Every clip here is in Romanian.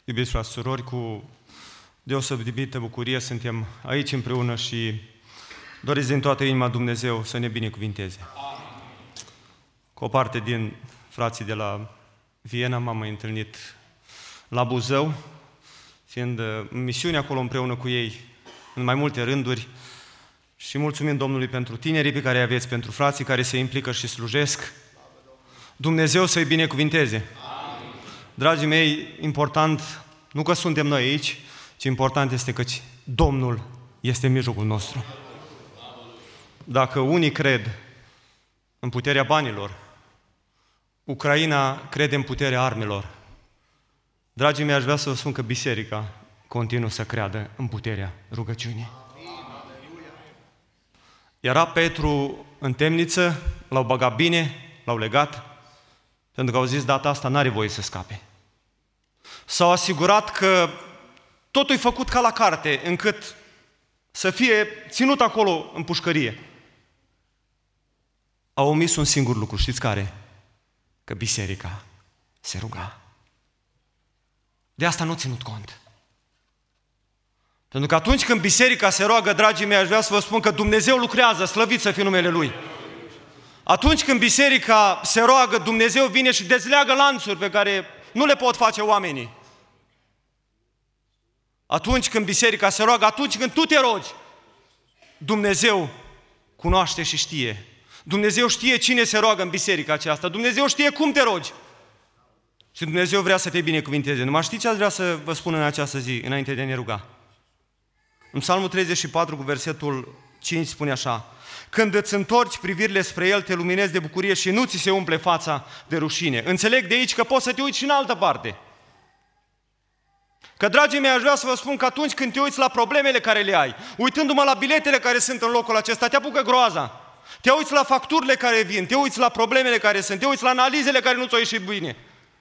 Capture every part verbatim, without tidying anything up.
Iubiți frați și surori, cu deosebită bucurie suntem aici împreună și doriți din toată inima Dumnezeu să ne binecuvinteze. Cu o parte din frații de la Viena m-am mai întâlnit la Buzău, fiind în misiune acolo împreună cu ei în mai multe rânduri, și mulțumim Domnului pentru tinerii pe care îi aveți, pentru frații care se implică și slujesc. Dumnezeu să-i binecuvinteze. Amin. Dragii mei, important nu că suntem noi aici, ci important este că Domnul este în mijlocul nostru. Dacă unii cred în puterea banilor, Ucraina crede în puterea armelor. Dragii mei, aș vrea să vă spun că biserica continuă să creadă în puterea rugăciunii. Era Petru în temniță, l-au băgat bine, l-au legat, pentru că au zis data asta n-are voie să scape. S-au asigurat că totul e făcut ca la carte, încât să fie ținut acolo în pușcărie. Au omis un singur lucru, știți care? Că biserica se ruga. De asta nu ținut cont. Pentru că atunci când biserica se roagă, dragii mei, aș vrea să vă spun că Dumnezeu lucrează, slăvit să fie numele Lui. Atunci când biserica se roagă, Dumnezeu vine și dezleagă lanțuri pe care nu le pot face oamenii. Atunci când biserica se roagă, atunci când tu te rogi, Dumnezeu cunoaște și știe. Dumnezeu știe cine se roagă în biserica aceasta. Dumnezeu știe cum te rogi. Și Dumnezeu vrea să te binecuvinteze. Numai știți ce ați vrea să vă spun în această zi, înainte de a ne ruga? În Psalmul treizeci și patru, cu versetul cinci, spune așa: când îți întorci privirile spre El, te luminezi de bucurie și nu ți se umple fața de rușine. Înțeleg de aici că poți să te uiți și în altă parte. Că, dragii mei, aș vrea să vă spun că atunci când te uiți la problemele care le ai, uitându-mă la biletele care sunt în locul acesta, te apucă groaza. Te uiți la facturile care vin, te uiți la problemele care sunt, te uiți la analizele care nu ți-au ieșit bine.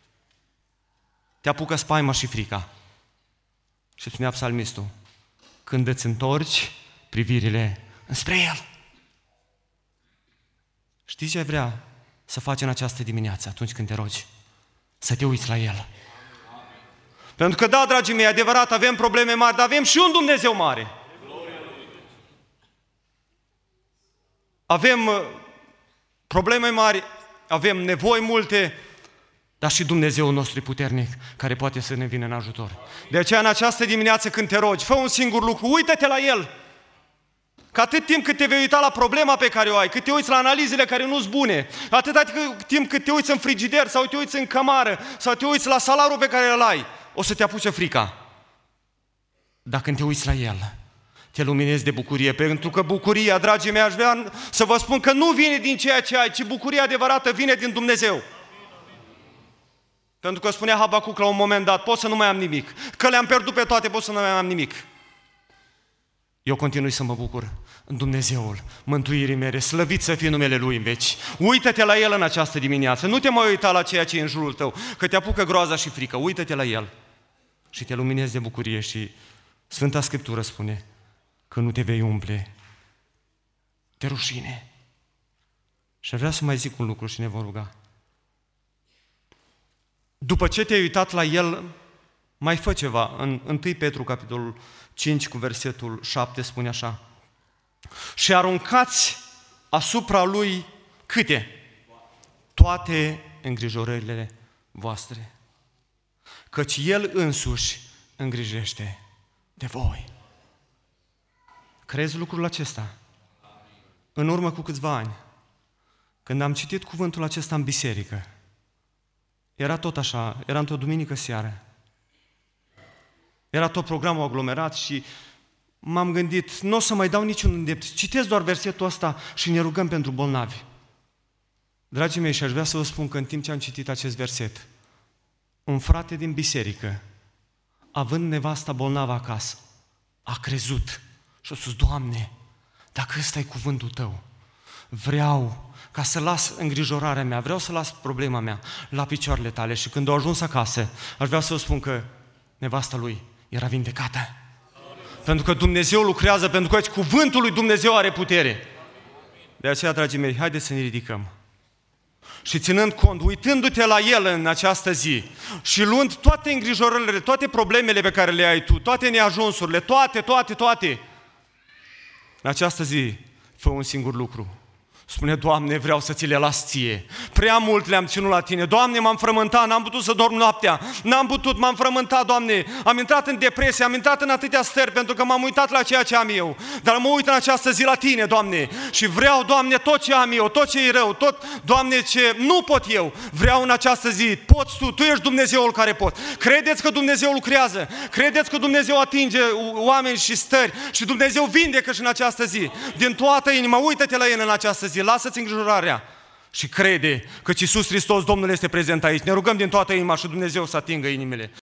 Te apucă spaima și frica. Și spunea psalmistul: când îți întorci privirile înspre El. Știi ce vrea să faci în această dimineață atunci când te rogi? Să te uiți la El. Pentru că da, dragii mei, adevărat, avem probleme mari, dar avem și un Dumnezeu mare. Avem probleme mari, avem nevoi multe, dar și Dumnezeul nostru e puternic, care poate să ne vină în ajutor. De aceea, în această dimineață, când te rogi, fă un singur lucru, uită-te la El. Că atât timp cât te vei uita la problema pe care o ai, cât te uiți la analizele care nu-s bune, atâta timp cât te uiți în frigider sau te uiți în cămară sau te uiți la salariul pe care îl ai, o să te apuce frica. Dar când te uiți la El, te luminezi de bucurie, pentru că bucuria, dragii mei, aș vrea să vă spun că nu vine din ceea ce ai, ci bucuria adevărată vine din Dumnezeu. Pentru că spunea Habacuc la un moment dat: pot să nu mai am nimic, că le-am pierdut pe toate, pot să nu mai am nimic. Eu continui să mă bucur în Dumnezeul mântuirii mele, slăvit să fie numele Lui în veci. Uită-te la El în această dimineață, nu te mai uita la ceea ce e în jurul tău, că te apucă groaza și frică. Uită-te la El și te luminezi de bucurie. Și Sfânta Scriptură spune că nu te vei umple de rușine. Și vreau să mai zic un lucru și ne vom ruga. După ce te-ai uitat la El, mai fă ceva. În întâi Petru, capitolul cinci, cu versetul șapte, spune așa: și aruncați asupra Lui câte? Toate îngrijorările voastre, căci El însuși îngrijește de voi. Crezi lucrul acesta? În urmă cu câțiva ani, când am citit cuvântul acesta în biserică, era tot așa, era într-o duminică seară. Era tot programul aglomerat și m-am gândit, nu o să mai dau niciun îndept, citesc doar versetul ăsta și ne rugăm pentru bolnavi. Dragii mei, și aș vrea să vă spun că în timp ce am citit acest verset, un frate din biserică, având nevasta bolnavă acasă, a crezut și a spus: Doamne, dacă ăsta e cuvântul Tău, vreau ca să las îngrijorarea mea, vreau să las problema mea la picioarele Tale. Și când a ajuns acasă, aș vrea să vă spun că nevasta lui era vindecată. Pentru că Dumnezeu lucrează, pentru că cuvântul lui Dumnezeu are putere. De aceea, dragii mei, haideți să ne ridicăm. și ținând cont, uitându-te la El în această zi și luând toate îngrijorările, toate problemele pe care le ai tu, toate neajunsurile, toate, toate, toate, în această zi, fă un singur lucru. Spune, Doamne, vreau să ți le las ție. Prea mult le-am ținut la tine. Doamne, m-am frământat, n-am putut să dorm noaptea. N-am putut, m-am frământat, Doamne. Am intrat în depresie, am intrat în atâtea stări pentru că m-am uitat la ceea ce am eu. Dar mă uit în această zi la tine, Doamne. Și vreau, Doamne, tot ce am eu, tot ce e rău, tot, Doamne, ce nu pot eu. Vreau în această zi, poți Tu, Tu ești Dumnezeul care pot. Credeți că Dumnezeu lucrează. Credeți că Dumnezeu atinge oameni și stări. Și Dumnezeu vindecă și în această zi. Din toată inima, uită-te la El în această zi. Lasă-ți îngrijorarea și crede că Iisus Hristos, Domnul, este prezent aici. Ne rugăm din toată inima și Dumnezeu să atingă inimile.